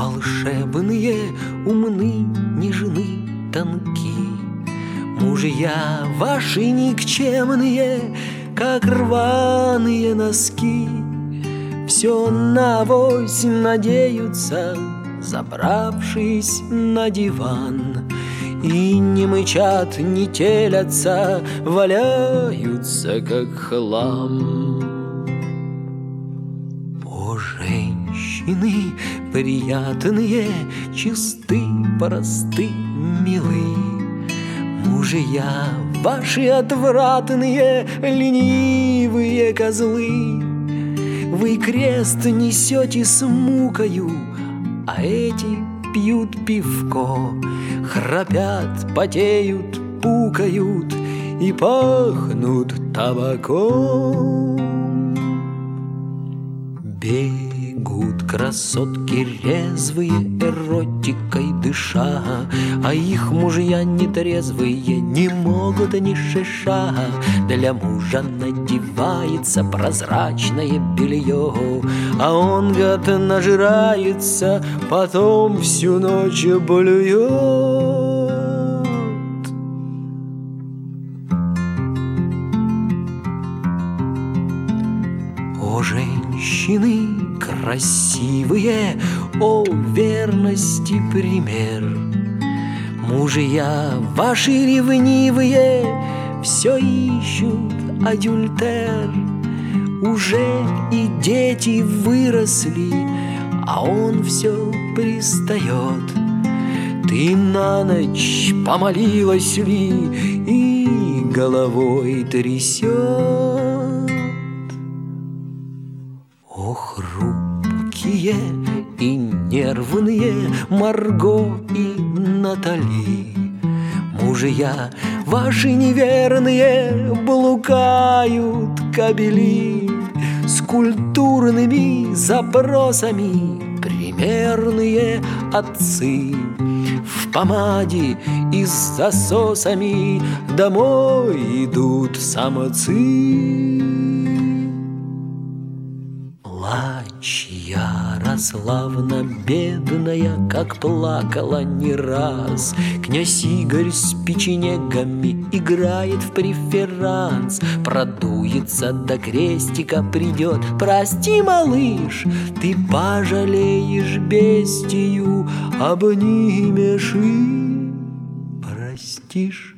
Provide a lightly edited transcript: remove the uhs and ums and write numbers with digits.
волшебные, умны, нежны, тонки. Мужья ваши никчемные, как рваные носки, все навось надеются, забравшись на диван, и не мычат, не телятся, валяются, как хлам. О, женщины приятные, чисты, просты, милы, мужья ваши отвратные, ленивые козлы. Вы крест несете с мукою, а эти пьют пивко, храпят, потеют, пукают и пахнут табаком. Бегут красотки резвые, эротикой дыша, а их мужья нетрезвые не могут ни шиша. Для мужа надевается прозрачное белье, а он, гад, нажирается, потом всю ночь блюет. О, женщины красивые, о, верности пример, мужья ваши ревнивые все ищут адюльтер. Уже и дети выросли, а он все пристает. Ты на ночь помолилась ли и головой трясет? О, хрупкие и нервные Марго и Натали, мужья ваши неверные блукают кобели с культурными запросами. Примерные отцы в помаде и с засосами домой идут самцы. Плачь, Ярославна бедная, как плакала не раз. Князь Игорь с печенегами играет в преферанс. Продуется до крестика придет. Прости, малыш, ты пожалеешь бестию, обнимешь и простишь.